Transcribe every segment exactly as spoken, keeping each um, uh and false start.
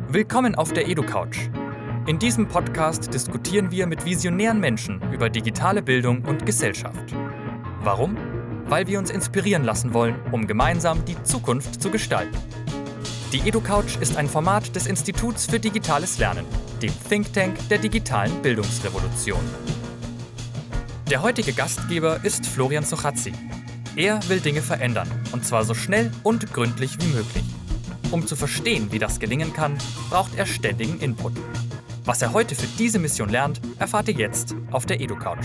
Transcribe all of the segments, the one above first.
Willkommen auf der EduCouch. In diesem Podcast diskutieren wir mit visionären Menschen über digitale Bildung und Gesellschaft. Warum? Weil wir uns inspirieren lassen wollen, um gemeinsam die Zukunft zu gestalten. Die EduCouch ist ein Format des Instituts für digitales Lernen, dem Think Tank der digitalen Bildungsrevolution. Der heutige Gastgeber ist Florian Sochazzi. Er will Dinge verändern, und zwar so schnell und gründlich wie möglich. Um zu verstehen, wie das gelingen kann, braucht er ständigen Input. Was er heute für diese Mission lernt, erfahrt ihr jetzt auf der EduCouch.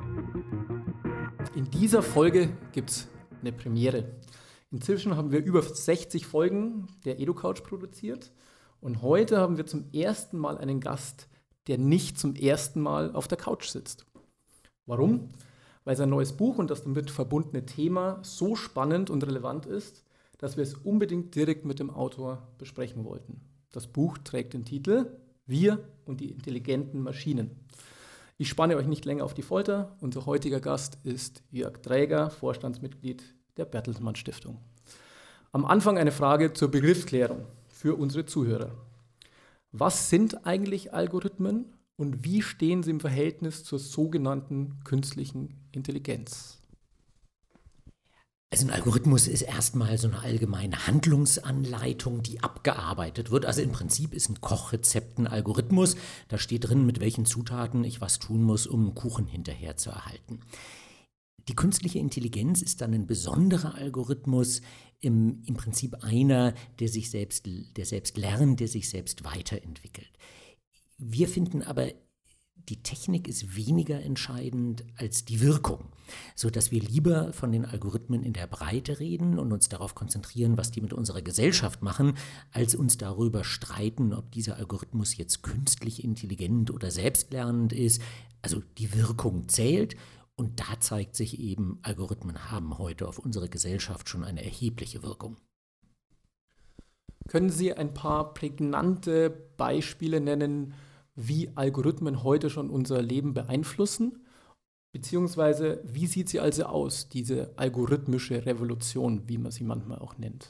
In dieser Folge gibt es eine Premiere. Inzwischen haben wir über sechzig Folgen der EduCouch produziert und heute haben wir zum ersten Mal einen Gast, der nicht zum ersten Mal auf der Couch sitzt. Warum? Weil sein neues Buch und das damit verbundene Thema so spannend und relevant ist, dass wir es unbedingt direkt mit dem Autor besprechen wollten. Das Buch trägt den Titel Wir und die intelligenten Maschinen. Ich spanne euch nicht länger auf die Folter. Unser heutiger Gast ist Jörg Dräger, Vorstandsmitglied der Bertelsmann Stiftung. Am Anfang eine Frage zur Begriffsklärung für unsere Zuhörer. Was sind eigentlich Algorithmen und wie stehen sie im Verhältnis zur sogenannten künstlichen Intelligenz? Also ein Algorithmus ist erstmal so eine allgemeine Handlungsanleitung, die abgearbeitet wird. Also im Prinzip ist ein Kochrezept ein Algorithmus. Da steht drin, mit welchen Zutaten ich was tun muss, um einen Kuchen hinterher zu erhalten. Die künstliche Intelligenz ist dann ein besonderer Algorithmus, im, im Prinzip einer, der sich selbst, der selbst lernt, der sich selbst weiterentwickelt. Wir finden aber, die Technik ist weniger entscheidend als die Wirkung, sodass wir lieber von den Algorithmen in der Breite reden und uns darauf konzentrieren, was die mit unserer Gesellschaft machen, als uns darüber streiten, ob dieser Algorithmus jetzt künstlich intelligent oder selbstlernend ist. Also die Wirkung zählt und da zeigt sich eben, Algorithmen haben heute auf unsere Gesellschaft schon eine erhebliche Wirkung. Können Sie ein paar prägnante Beispiele nennen, wie Algorithmen heute schon unser Leben beeinflussen? Beziehungsweise, wie sieht sie also aus, diese algorithmische Revolution, wie man sie manchmal auch nennt?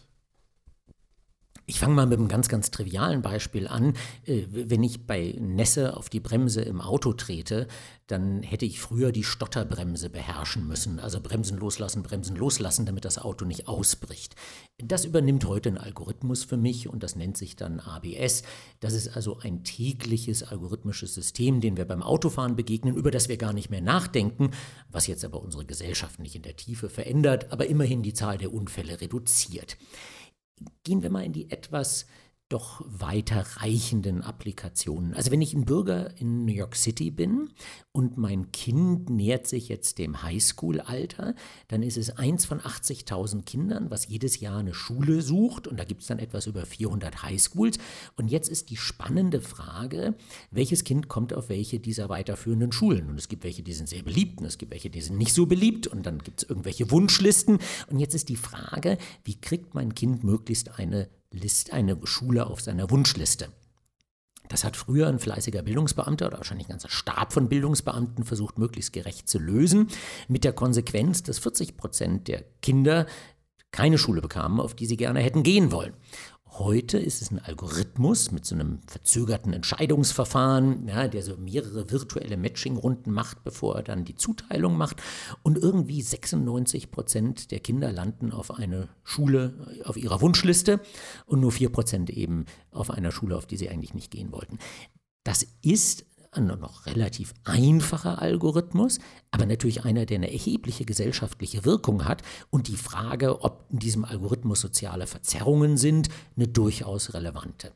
Ich fange mal mit einem ganz, ganz trivialen Beispiel an. Wenn ich bei Nässe auf die Bremse im Auto trete, dann hätte ich früher die Stotterbremse beherrschen müssen. Also Bremsen loslassen, Bremsen loslassen, damit das Auto nicht ausbricht. Das übernimmt heute ein Algorithmus für mich und das nennt sich dann A B S. Das ist also ein tägliches algorithmisches System, dem wir beim Autofahren begegnen, über das wir gar nicht mehr nachdenken, was jetzt aber unsere Gesellschaft nicht in der Tiefe verändert, aber immerhin die Zahl der Unfälle reduziert. Gehen wir mal in die etwas doch weiterreichenden Applikationen. Also wenn ich ein Bürger in New York City bin und mein Kind nähert sich jetzt dem Highschool-Alter, dann ist es eins von achtzigtausend Kindern, was jedes Jahr eine Schule sucht und da gibt es dann etwas über vierhundert Highschools. Und jetzt ist die spannende Frage, welches Kind kommt auf welche dieser weiterführenden Schulen? Und es gibt welche, die sind sehr beliebt und es gibt welche, die sind nicht so beliebt und dann gibt es irgendwelche Wunschlisten. Und jetzt ist die Frage, wie kriegt mein Kind möglichst eine List, eine Schule auf seiner Wunschliste. Das hat früher ein fleißiger Bildungsbeamter oder wahrscheinlich ein ganzer Stab von Bildungsbeamten versucht, möglichst gerecht zu lösen, mit der Konsequenz, dass vierzig Prozent der Kinder keine Schule bekamen, auf die sie gerne hätten gehen wollen. Heute ist es ein Algorithmus mit so einem verzögerten Entscheidungsverfahren, ja, der so mehrere virtuelle Matching-Runden macht, bevor er dann die Zuteilung macht. Und irgendwie sechsundneunzig Prozent der Kinder landen auf eine Schule auf ihrer Wunschliste und nur vier Prozent eben auf einer Schule, auf die sie eigentlich nicht gehen wollten. Das ist ein noch relativ einfacher Algorithmus, aber natürlich einer, der eine erhebliche gesellschaftliche Wirkung hat und die Frage, ob in diesem Algorithmus soziale Verzerrungen sind, eine durchaus relevante.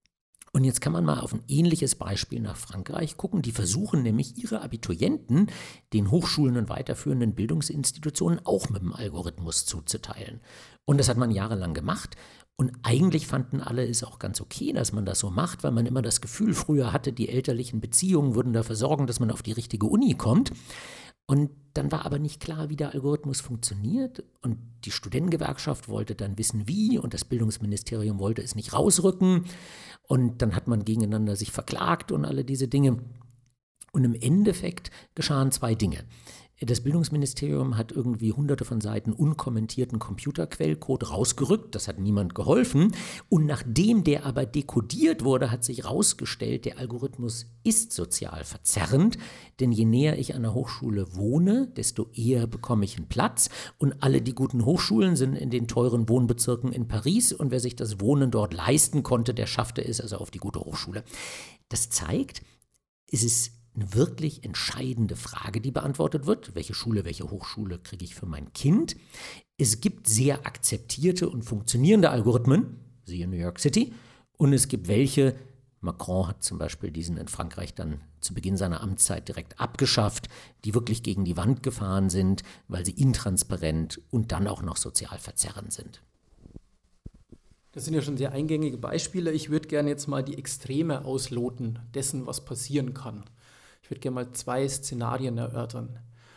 Und jetzt kann man mal auf ein ähnliches Beispiel nach Frankreich gucken. Die versuchen nämlich ihre Abiturienten den Hochschulen und weiterführenden Bildungsinstitutionen auch mit dem Algorithmus zuzuteilen. Und das hat man jahrelang gemacht. Und eigentlich fanden alle es auch ganz okay, dass man das so macht, weil man immer das Gefühl früher hatte, die elterlichen Beziehungen würden dafür sorgen, dass man auf die richtige Uni kommt. Und dann war aber nicht klar, wie der Algorithmus funktioniert. Und die Studentengewerkschaft wollte dann wissen, wie. Und das Bildungsministerium wollte es nicht rausrücken. Und dann hat man gegeneinander sich verklagt und alle diese Dinge. Und im Endeffekt geschahen zwei Dinge. Das Bildungsministerium hat irgendwie hunderte von Seiten unkommentierten Computerquellcode rausgerückt, das hat niemand geholfen. Und nachdem der aber dekodiert wurde, hat sich herausgestellt, der Algorithmus ist sozial verzerrend, denn je näher ich an der Hochschule wohne, desto eher bekomme ich einen Platz. Und alle die guten Hochschulen sind in den teuren Wohnbezirken in Paris und wer sich das Wohnen dort leisten konnte, der schaffte es also auf die gute Hochschule. Das zeigt, es ist eine wirklich entscheidende Frage, die beantwortet wird. Welche Schule, welche Hochschule kriege ich für mein Kind? Es gibt sehr akzeptierte und funktionierende Algorithmen, siehe New York City, und es gibt welche, Macron hat zum Beispiel diesen in Frankreich dann zu Beginn seiner Amtszeit direkt abgeschafft, die wirklich gegen die Wand gefahren sind, weil sie intransparent und dann auch noch sozial verzerrend sind. Das sind ja schon sehr eingängige Beispiele. Ich würde gerne jetzt mal die Extreme ausloten dessen, was passieren kann. Ich würde gerne mal zwei Szenarien erörtern.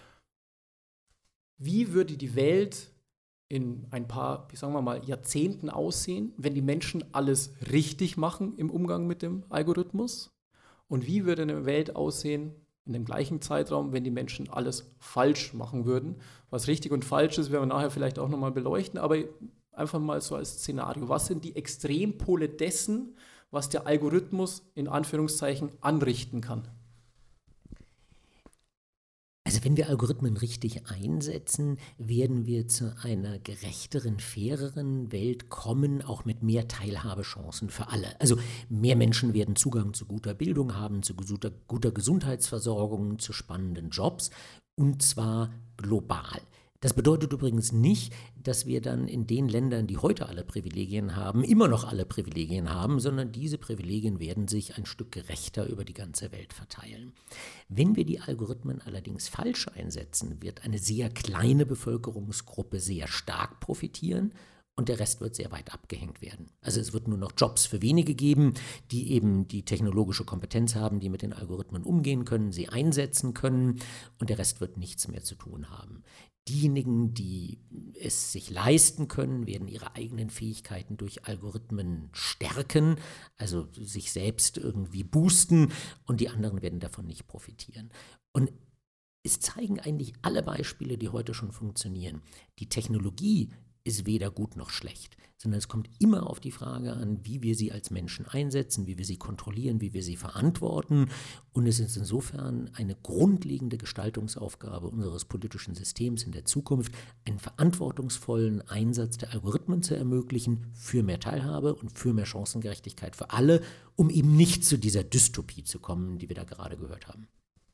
Wie würde die Welt in ein paar, sagen wir mal, Jahrzehnten aussehen, wenn die Menschen alles richtig machen im Umgang mit dem Algorithmus? Und wie würde eine Welt aussehen in dem gleichen Zeitraum, wenn die Menschen alles falsch machen würden? Was richtig und falsch ist, werden wir nachher vielleicht auch nochmal beleuchten, aber einfach mal so als Szenario. Was sind die Extrempole dessen, was der Algorithmus in Anführungszeichen anrichten kann? Also wenn wir Algorithmen richtig einsetzen, werden wir zu einer gerechteren, faireren Welt kommen, auch mit mehr Teilhabechancen für alle. Also mehr Menschen werden Zugang zu guter Bildung haben, zu guter, guter Gesundheitsversorgung, zu spannenden Jobs, und zwar global. Das bedeutet übrigens nicht, dass wir dann in den Ländern, die heute alle Privilegien haben, immer noch alle Privilegien haben, sondern diese Privilegien werden sich ein Stück gerechter über die ganze Welt verteilen. Wenn wir die Algorithmen allerdings falsch einsetzen, wird eine sehr kleine Bevölkerungsgruppe sehr stark profitieren und der Rest wird sehr weit abgehängt werden. Also es wird nur noch Jobs für wenige geben, die eben die technologische Kompetenz haben, die mit den Algorithmen umgehen können, sie einsetzen können, und der Rest wird nichts mehr zu tun haben. Diejenigen, die es sich leisten können, werden ihre eigenen Fähigkeiten durch Algorithmen stärken, also sich selbst irgendwie boosten, und die anderen werden davon nicht profitieren. Und es zeigen eigentlich alle Beispiele, die heute schon funktionieren. Die Technologie ist weder gut noch schlecht, sondern es kommt immer auf die Frage an, wie wir sie als Menschen einsetzen, wie wir sie kontrollieren, wie wir sie verantworten. Und es ist insofern eine grundlegende Gestaltungsaufgabe unseres politischen Systems in der Zukunft, einen verantwortungsvollen Einsatz der Algorithmen zu ermöglichen für mehr Teilhabe und für mehr Chancengerechtigkeit für alle, um eben nicht zu dieser Dystopie zu kommen, die wir da gerade gehört haben.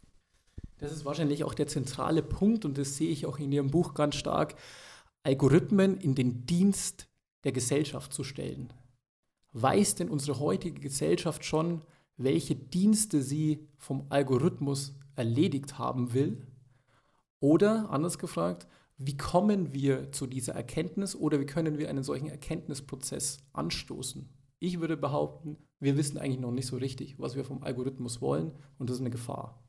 Das ist wahrscheinlich auch der zentrale Punkt, und das sehe ich auch in Ihrem Buch ganz stark, Algorithmen in den Dienst der Gesellschaft zu stellen. Weiß denn unsere heutige Gesellschaft schon, welche Dienste sie vom Algorithmus erledigt haben will? Oder, anders gefragt, wie kommen wir zu dieser Erkenntnis oder wie können wir einen solchen Erkenntnisprozess anstoßen? Ich würde behaupten, wir wissen eigentlich noch nicht so richtig, was wir vom Algorithmus wollen, und das ist eine Gefahr.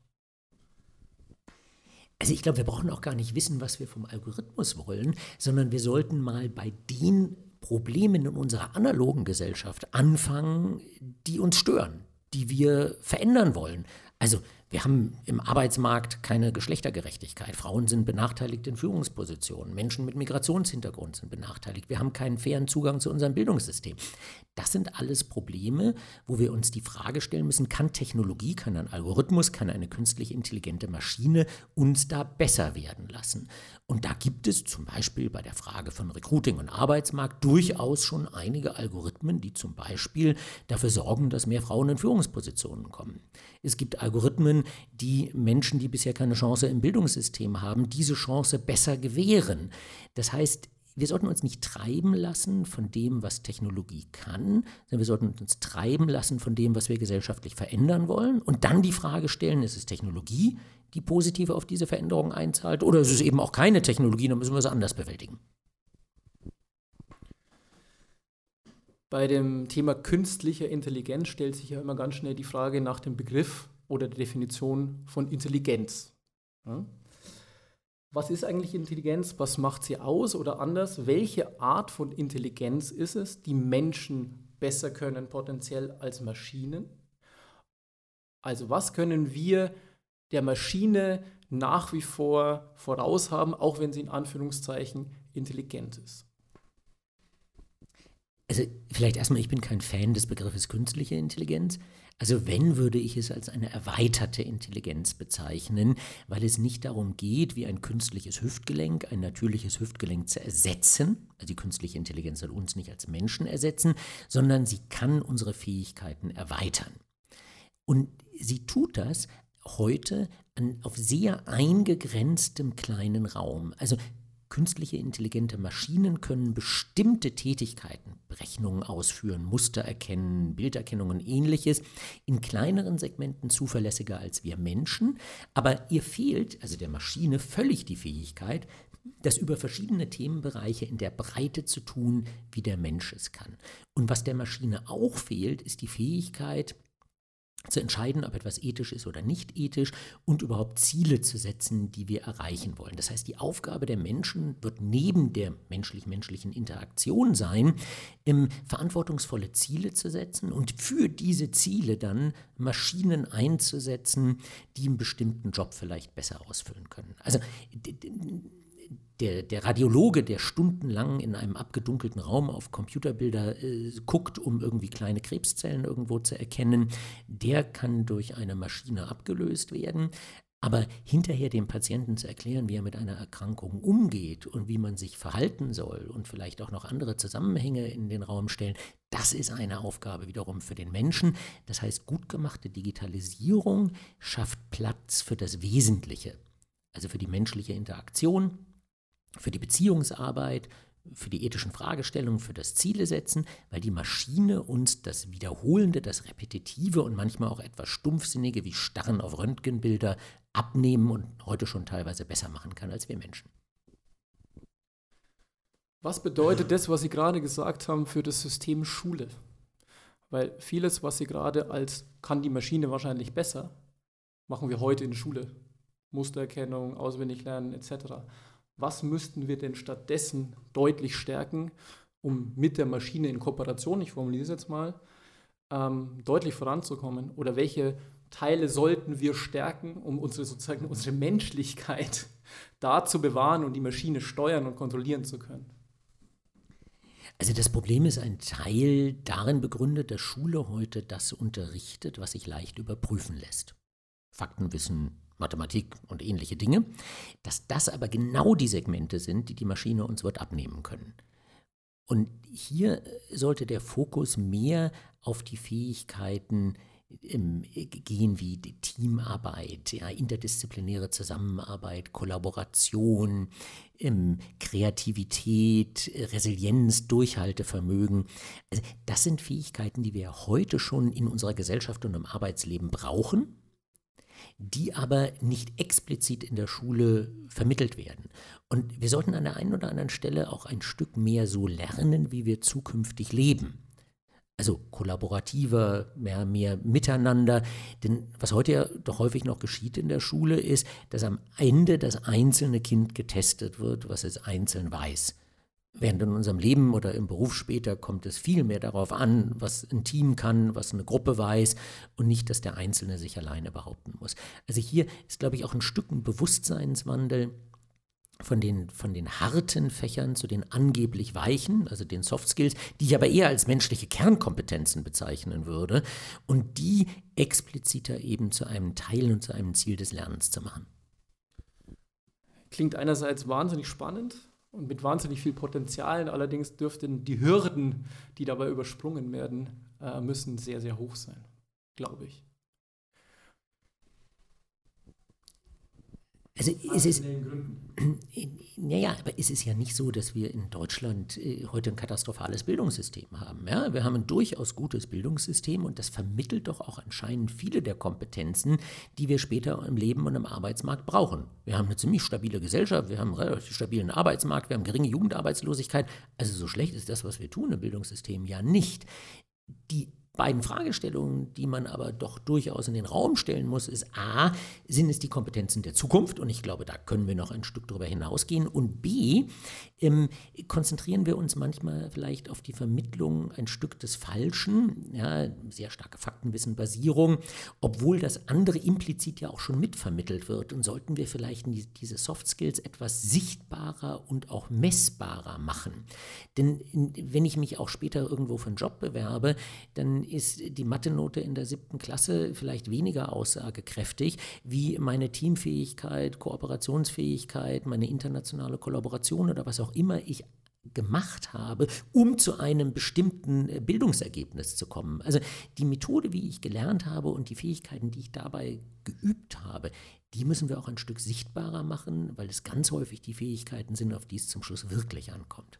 Also ich glaube, wir brauchen auch gar nicht wissen, was wir vom Algorithmus wollen, sondern wir sollten mal bei den Problemen in unserer analogen Gesellschaft anfangen, die uns stören, die wir verändern wollen. Also wir haben im Arbeitsmarkt keine Geschlechtergerechtigkeit. Frauen sind benachteiligt in Führungspositionen. Menschen mit Migrationshintergrund sind benachteiligt. Wir haben keinen fairen Zugang zu unserem Bildungssystem. Das sind alles Probleme, wo wir uns die Frage stellen müssen, kann Technologie, kann ein Algorithmus, kann eine künstlich intelligente Maschine uns da besser werden lassen? Und da gibt es zum Beispiel bei der Frage von Recruiting und Arbeitsmarkt durchaus schon einige Algorithmen, die zum Beispiel dafür sorgen, dass mehr Frauen in Führungspositionen kommen. Es gibt Algorithmen, die Menschen, die bisher keine Chance im Bildungssystem haben, diese Chance besser gewähren. Das heißt, wir sollten uns nicht treiben lassen von dem, was Technologie kann, sondern wir sollten uns treiben lassen von dem, was wir gesellschaftlich verändern wollen, und dann die Frage stellen, ist es Technologie, die positiv auf diese Veränderung einzahlt, oder ist es eben auch keine Technologie, dann müssen wir sie anders bewältigen. Bei dem Thema künstlicher Intelligenz stellt sich ja immer ganz schnell die Frage nach dem Begriff oder der Definition von Intelligenz. Ja? Was ist eigentlich Intelligenz? Was macht sie aus? Oder anders, welche Art von Intelligenz ist es, die Menschen besser können potenziell als Maschinen? Also was können wir der Maschine nach wie vor voraus haben, auch wenn sie in Anführungszeichen intelligent ist? Also vielleicht erstmal, ich bin kein Fan des Begriffes künstliche Intelligenz. Also wenn, würde ich es als eine erweiterte Intelligenz bezeichnen, weil es nicht darum geht, wie ein künstliches Hüftgelenk, ein natürliches Hüftgelenk zu ersetzen. Also die künstliche Intelligenz soll uns nicht als Menschen ersetzen, sondern sie kann unsere Fähigkeiten erweitern. Und sie tut das heute an, auf sehr eingegrenztem kleinen Raum. Also künstliche intelligente Maschinen können bestimmte Tätigkeiten, Berechnungen ausführen, Muster erkennen, Bilderkennung und ähnliches, in kleineren Segmenten zuverlässiger als wir Menschen. Aber ihr fehlt, also der Maschine, völlig die Fähigkeit, das über verschiedene Themenbereiche in der Breite zu tun, wie der Mensch es kann. Und was der Maschine auch fehlt, ist die Fähigkeit, zu entscheiden, ob etwas ethisch ist oder nicht ethisch und überhaupt Ziele zu setzen, die wir erreichen wollen. Das heißt, die Aufgabe der Menschen wird neben der menschlich-menschlichen Interaktion sein, ähm, verantwortungsvolle Ziele zu setzen und für diese Ziele dann Maschinen einzusetzen, die einen bestimmten Job vielleicht besser ausfüllen können. Also d- d- Der, der Radiologe, der stundenlang in einem abgedunkelten Raum auf Computerbilder äh, guckt, um irgendwie kleine Krebszellen irgendwo zu erkennen, der kann durch eine Maschine abgelöst werden. Aber hinterher dem Patienten zu erklären, wie er mit einer Erkrankung umgeht und wie man sich verhalten soll und vielleicht auch noch andere Zusammenhänge in den Raum stellen, das ist eine Aufgabe wiederum für den Menschen. Das heißt, gut gemachte Digitalisierung schafft Platz für das Wesentliche, also für die menschliche Interaktion, für die Beziehungsarbeit, für die ethischen Fragestellungen, für das Zielesetzen, weil die Maschine uns das Wiederholende, das Repetitive und manchmal auch etwas Stumpfsinnige wie Starren auf Röntgenbilder abnehmen und heute schon teilweise besser machen kann als wir Menschen. Was bedeutet das, was Sie gerade gesagt haben, für das System Schule? Weil vieles, was Sie gerade als kann die Maschine wahrscheinlich besser, machen wir heute in Schule. Mustererkennung, Auswendiglernen et cetera. Was müssten wir denn stattdessen deutlich stärken, um mit der Maschine in Kooperation, ich formuliere es jetzt mal, ähm, deutlich voranzukommen? Oder welche Teile sollten wir stärken, um unsere, sozusagen unsere Menschlichkeit da zu bewahren und die Maschine steuern und kontrollieren zu können? Also das Problem ist ein Teil darin begründet, dass Schule heute das unterrichtet, was sich leicht überprüfen lässt. Faktenwissen, Mathematik und ähnliche Dinge, dass das aber genau die Segmente sind, die die Maschine uns wird abnehmen können. Und hier sollte der Fokus mehr auf die Fähigkeiten ähm, gehen wie die Teamarbeit, ja, interdisziplinäre Zusammenarbeit, Kollaboration, ähm, Kreativität, Resilienz, Durchhaltevermögen. Also das sind Fähigkeiten, die wir heute schon in unserer Gesellschaft und im Arbeitsleben brauchen, die aber nicht explizit in der Schule vermittelt werden. Und wir sollten an der einen oder anderen Stelle auch ein Stück mehr so lernen, wie wir zukünftig leben. Also kollaborativer, mehr, mehr miteinander. Denn was heute ja doch häufig noch geschieht in der Schule ist, dass am Ende das einzelne Kind getestet wird, was es einzeln weiß. Während in unserem Leben oder im Beruf später kommt es viel mehr darauf an, was ein Team kann, was eine Gruppe weiß und nicht, dass der Einzelne sich alleine behaupten muss. Also hier ist, glaube ich, auch ein Stück ein Bewusstseinswandel von den, von den harten Fächern zu den angeblich weichen, also den Soft Skills, die ich aber eher als menschliche Kernkompetenzen bezeichnen würde und die expliziter eben zu einem Teil und zu einem Ziel des Lernens zu machen. Klingt einerseits wahnsinnig spannend und mit wahnsinnig viel Potenzial, allerdings dürften die Hürden, die dabei übersprungen werden, äh, müssen sehr, sehr hoch sein, glaube ich. Also es ist, naja, aber es ist ja nicht so, dass wir in Deutschland äh, heute ein katastrophales Bildungssystem haben. Ja? Wir haben ein durchaus gutes Bildungssystem und das vermittelt doch auch anscheinend viele der Kompetenzen, die wir später im Leben und im Arbeitsmarkt brauchen. Wir haben eine ziemlich stabile Gesellschaft, wir haben einen relativ stabilen Arbeitsmarkt, wir haben geringe Jugendarbeitslosigkeit. Also so schlecht ist das, was wir tun im Bildungssystem, ja nicht. Die beiden Fragestellungen, die man aber doch durchaus in den Raum stellen muss, ist A, sind es die Kompetenzen der Zukunft? Und ich glaube, da können wir noch ein Stück darüber hinausgehen. Und B, ähm, konzentrieren wir uns manchmal vielleicht auf die Vermittlung ein Stück des Falschen, ja, sehr starke Faktenwissen-Basierung, obwohl das andere implizit ja auch schon mitvermittelt wird. Und sollten wir vielleicht die, diese Soft Skills etwas sichtbarer und auch messbarer machen? Denn in, wenn ich mich auch später irgendwo für einen Job bewerbe, dann ist die Mathe-Note in der siebten Klasse vielleicht weniger aussagekräftig wie meine Teamfähigkeit, Kooperationsfähigkeit, meine internationale Kollaboration oder was auch immer ich gemacht habe, um zu einem bestimmten Bildungsergebnis zu kommen. Also die Methode, wie ich gelernt habe und die Fähigkeiten, die ich dabei geübt habe, die müssen wir auch ein Stück sichtbarer machen, weil es ganz häufig die Fähigkeiten sind, auf die es zum Schluss wirklich ankommt.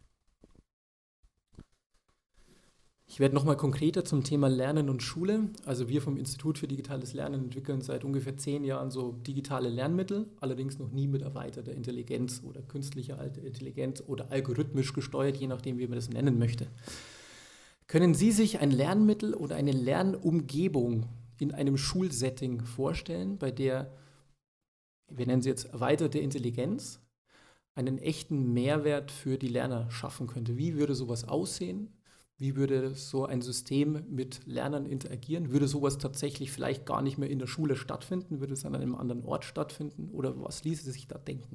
Ich werde nochmal konkreter zum Thema Lernen und Schule. Also wir vom Institut für digitales Lernen entwickeln seit ungefähr zehn Jahren so digitale Lernmittel, allerdings noch nie mit erweiterter Intelligenz oder künstlicher Intelligenz oder algorithmisch gesteuert, je nachdem, wie man das nennen möchte. Können Sie sich ein Lernmittel oder eine Lernumgebung in einem Schulsetting vorstellen, bei der, wir nennen sie jetzt erweiterte Intelligenz, einen echten Mehrwert für die Lerner schaffen könnte? Wie würde sowas aussehen? Wie würde so ein System mit Lernern interagieren? Würde sowas tatsächlich vielleicht gar nicht mehr in der Schule stattfinden? Würde es an einem anderen Ort stattfinden? Oder was ließe sich da denken?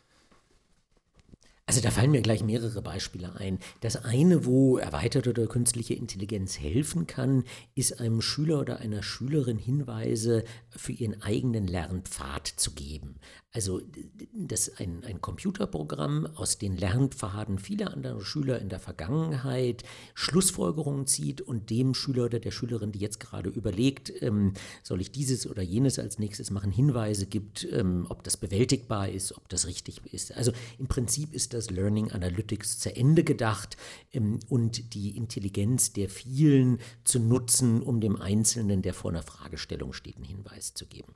Also da fallen mir gleich mehrere Beispiele ein. Das eine, wo erweiterte oder künstliche Intelligenz helfen kann, ist einem Schüler oder einer Schülerin Hinweise für ihren eigenen Lernpfad zu geben. Also dass ein, ein Computerprogramm aus den Lernpfaden vieler anderer Schüler in der Vergangenheit Schlussfolgerungen zieht und dem Schüler oder der Schülerin, die jetzt gerade überlegt, ähm, soll ich dieses oder jenes als nächstes machen, Hinweise gibt, ähm, ob das bewältigbar ist, ob das richtig ist. Also im Prinzip ist das Learning Analytics zu Ende gedacht ähm, und die Intelligenz der vielen zu nutzen, um dem Einzelnen, der vor einer Fragestellung steht, einen Hinweis zu geben.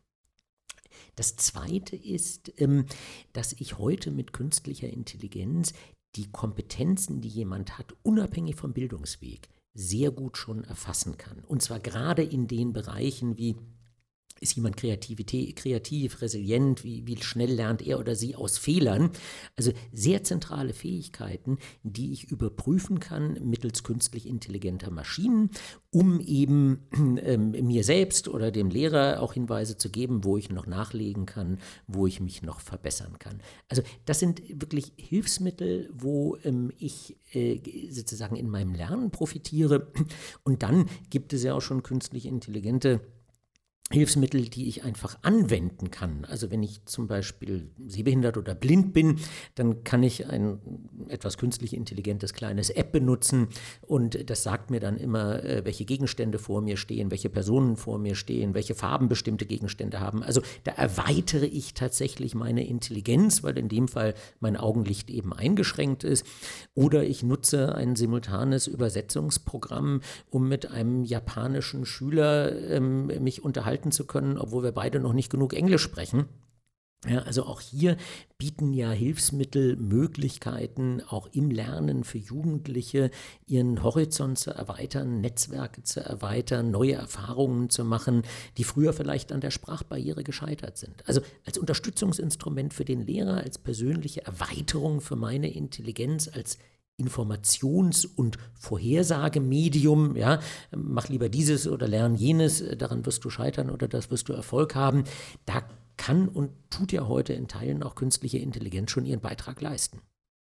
Das Zweite ist, ähm, dass ich heute mit künstlicher Intelligenz die Kompetenzen, die jemand hat, unabhängig vom Bildungsweg, sehr gut schon erfassen kann. Und zwar gerade in den Bereichen wie: Ist jemand Kreativität, kreativ, resilient? Wie, wie schnell lernt er oder sie aus Fehlern? Also sehr zentrale Fähigkeiten, die ich überprüfen kann mittels künstlich intelligenter Maschinen, um eben ähm, mir selbst oder dem Lehrer auch Hinweise zu geben, wo ich noch nachlegen kann, wo ich mich noch verbessern kann. Also das sind wirklich Hilfsmittel, wo ähm, ich äh, sozusagen in meinem Lernen profitiere. Und dann gibt es ja auch schon künstlich intelligente Hilfsmittel, die ich einfach anwenden kann. Also wenn ich zum Beispiel sehbehindert oder blind bin, dann kann ich ein etwas künstlich intelligentes kleines App benutzen und das sagt mir dann immer, welche Gegenstände vor mir stehen, welche Personen vor mir stehen, welche Farben bestimmte Gegenstände haben. Also da erweitere ich tatsächlich meine Intelligenz, weil in dem Fall mein Augenlicht eben eingeschränkt ist. Oder ich nutze ein simultanes Übersetzungsprogramm, um mit einem japanischen Schüler ähm, mich unterhalten zu können, obwohl wir beide noch nicht genug Englisch sprechen. Ja, also auch hier bieten ja Hilfsmittel Möglichkeiten, auch im Lernen für Jugendliche ihren Horizont zu erweitern, Netzwerke zu erweitern, neue Erfahrungen zu machen, die früher vielleicht an der Sprachbarriere gescheitert sind. Also als Unterstützungsinstrument für den Lehrer, als persönliche Erweiterung für meine Intelligenz, als Informations- und Vorhersagemedium, ja, mach lieber dieses oder lern jenes, daran wirst du scheitern oder das wirst du Erfolg haben. Da kann und tut ja heute in Teilen auch künstliche Intelligenz schon ihren Beitrag leisten.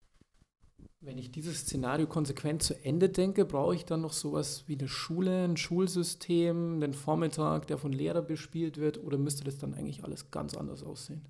Wenn ich dieses Szenario konsequent zu Ende denke, brauche ich dann noch sowas wie eine Schule, ein Schulsystem, einen Vormittag, der von Lehrern bespielt wird, oder müsste das dann eigentlich alles ganz anders aussehen?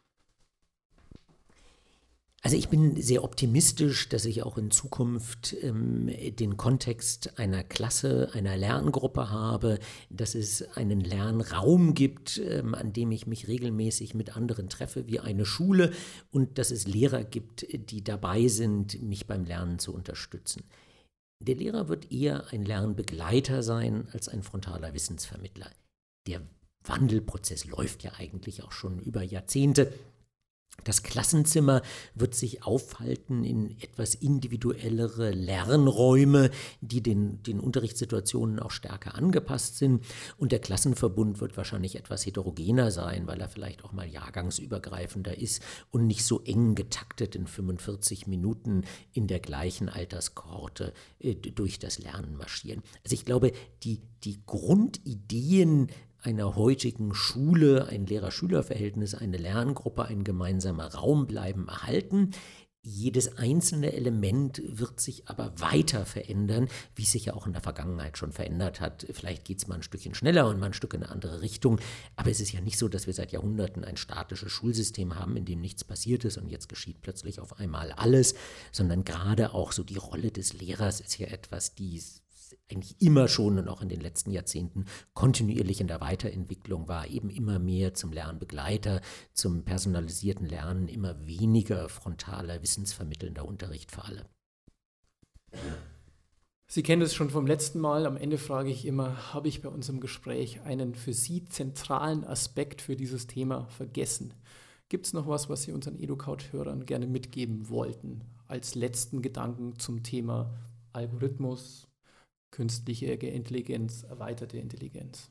Also ich bin sehr optimistisch, dass ich auch in Zukunft ähm, den Kontext einer Klasse, einer Lerngruppe habe, dass es einen Lernraum gibt, ähm, an dem ich mich regelmäßig mit anderen treffe, wie eine Schule, und dass es Lehrer gibt, die dabei sind, mich beim Lernen zu unterstützen. Der Lehrer wird eher ein Lernbegleiter sein als ein frontaler Wissensvermittler. Der Wandelprozess läuft ja eigentlich auch schon über Jahrzehnte. Das Klassenzimmer wird sich aufhalten in etwas individuellere Lernräume, die den, den Unterrichtssituationen auch stärker angepasst sind. Und der Klassenverbund wird wahrscheinlich etwas heterogener sein, weil er vielleicht auch mal jahrgangsübergreifender ist und nicht so eng getaktet in fünfundvierzig Minuten in der gleichen Alterskohorte äh, durch das Lernen marschieren. Also ich glaube, die, die Grundideen einer heutigen Schule, ein Lehrer-Schüler-Verhältnis, eine Lerngruppe, ein gemeinsamer Raum bleiben erhalten. Jedes einzelne Element wird sich aber weiter verändern, wie es sich ja auch in der Vergangenheit schon verändert hat. Vielleicht geht es mal ein Stückchen schneller und mal ein Stück in eine andere Richtung, aber es ist ja nicht so, dass wir seit Jahrhunderten ein statisches Schulsystem haben, in dem nichts passiert ist und jetzt geschieht plötzlich auf einmal alles, sondern gerade auch so die Rolle des Lehrers ist ja etwas, die eigentlich immer schon und auch in den letzten Jahrzehnten kontinuierlich in der Weiterentwicklung war, eben immer mehr zum Lernbegleiter, zum personalisierten Lernen, immer weniger frontaler, wissensvermittelnder Unterricht für alle. Sie kennen es schon vom letzten Mal. Am Ende frage ich immer, habe ich bei unserem Gespräch einen für Sie zentralen Aspekt für dieses Thema vergessen? Gibt es noch was, was Sie unseren EduCouch-Hörern gerne mitgeben wollten, als letzten Gedanken zum Thema Algorithmus, künstliche Intelligenz, erweiterte Intelligenz?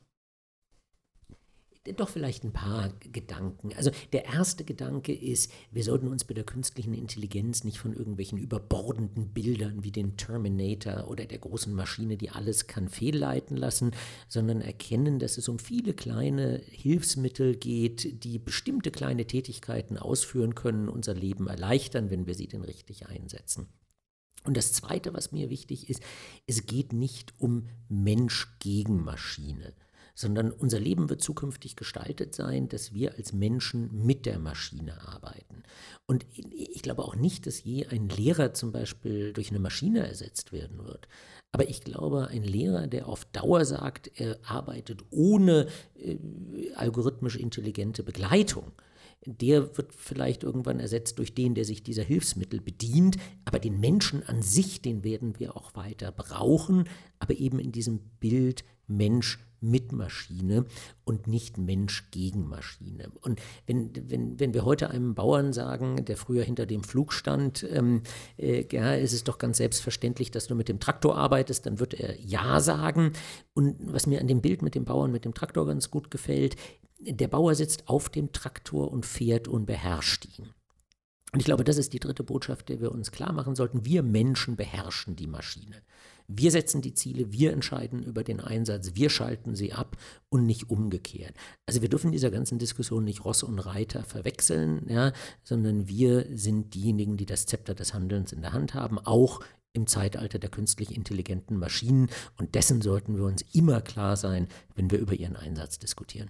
Doch vielleicht ein paar Gedanken. Also der erste Gedanke ist, wir sollten uns bei der künstlichen Intelligenz nicht von irgendwelchen überbordenden Bildern wie den Terminator oder der großen Maschine, die alles kann, fehlleiten lassen, sondern erkennen, dass es um viele kleine Hilfsmittel geht, die bestimmte kleine Tätigkeiten ausführen können, unser Leben erleichtern, wenn wir sie denn richtig einsetzen. Und das Zweite, was mir wichtig ist, es geht nicht um Mensch gegen Maschine, sondern unser Leben wird zukünftig gestaltet sein, dass wir als Menschen mit der Maschine arbeiten. Und ich glaube auch nicht, dass je ein Lehrer zum Beispiel durch eine Maschine ersetzt werden wird. Aber ich glaube, ein Lehrer, der auf Dauer sagt, er arbeitet ohne äh, algorithmisch intelligente Begleitung, der wird vielleicht irgendwann ersetzt durch den, der sich dieser Hilfsmittel bedient. Aber den Menschen an sich, den werden wir auch weiter brauchen, aber eben in diesem Bild Mensch mit Maschine und nicht Mensch gegen Maschine. Und wenn, wenn, wenn wir heute einem Bauern sagen, der früher hinter dem Pflug stand, ähm, äh, ja, es ist doch ganz selbstverständlich, dass du mit dem Traktor arbeitest, dann wird er Ja sagen. Und was mir an dem Bild mit dem Bauern mit dem Traktor ganz gut gefällt, der Bauer sitzt auf dem Traktor und fährt und beherrscht ihn. Und ich glaube, das ist die dritte Botschaft, die wir uns klar machen sollten. Wir Menschen beherrschen die Maschine. Wir setzen die Ziele, wir entscheiden über den Einsatz, wir schalten sie ab und nicht umgekehrt. Also wir dürfen in dieser ganzen Diskussion nicht Ross und Reiter verwechseln, ja, sondern wir sind diejenigen, die das Zepter des Handelns in der Hand haben, auch im Zeitalter der künstlich intelligenten Maschinen. Und dessen sollten wir uns immer klar sein, wenn wir über ihren Einsatz diskutieren.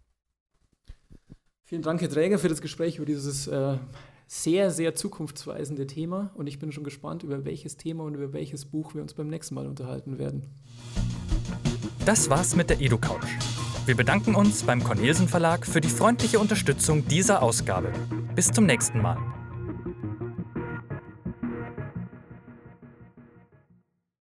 Vielen Dank, Herr Dräger, für das Gespräch über dieses äh, sehr, sehr zukunftsweisende Thema. Und ich bin schon gespannt, über welches Thema und über welches Buch wir uns beim nächsten Mal unterhalten werden. Das war's mit der EduCouch. Wir bedanken uns beim Cornelsen Verlag für die freundliche Unterstützung dieser Ausgabe. Bis zum nächsten Mal.